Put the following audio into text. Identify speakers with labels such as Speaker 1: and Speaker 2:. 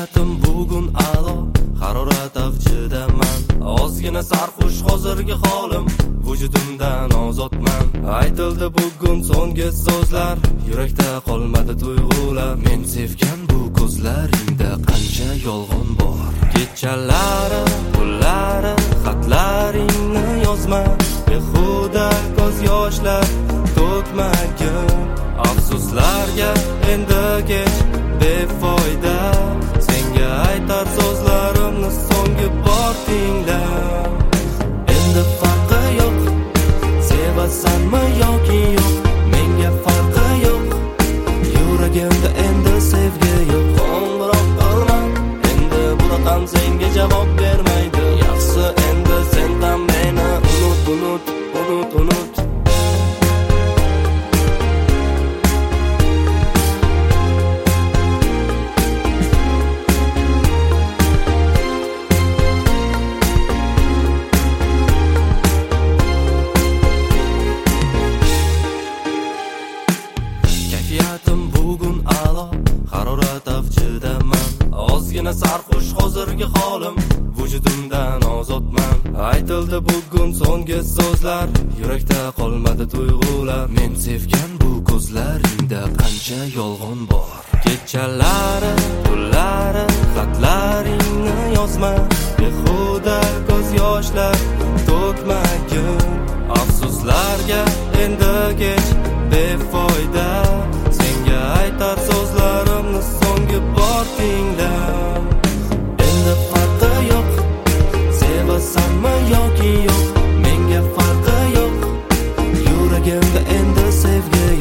Speaker 1: Kayfiyatim bugun a'lo, harorat avjidaman. Ozgina sarxush hozirgi holim, vujudimdan ozodman. Aytildi bugun so'nggi so'zlar, yurakda qolmadi tuyg'ular. Men sevgan bu ko'zlaringda qancha yolg'on bor. Kechalari, kunlari, xatlaringni yozma, behuda ko'z yoshlar to'kmagin. Afsuslarga endi kech befoyda, senga aytar so'zlarimni so'nggi bor tingla. Endi farqi yo'q, sevasanmi yoki yo'q, menga farqi yo'q. Yuragimda endi sevgi yo'q. Qo'ng'iroq qilma, endi bu raqam senga javob bermaydi. Yaxshi endi sen ham meni unut. Kayfiyatim bugun a'lo, harorat avjidaman. Ozgina sarxush hozirgi holim, vujudimdan ozodman. Aytildi bugun so'nggi so'zlar, yurakda qolmadi tuyg'ular. Men sevgan bu ko'zlaringda qancha yolg'on bor. Kechalari, kunlari, xatlaringni yozma, behuda ko'z yoshlar to'kmagin. Afsuslarga endi kech befoyda, senga aytar so'zlarimni so'nggi bor tingla. Endi farqi yo'q, sevasanmi yoki yo'q, menga farqi yo'q. Yuragimda endi sevgi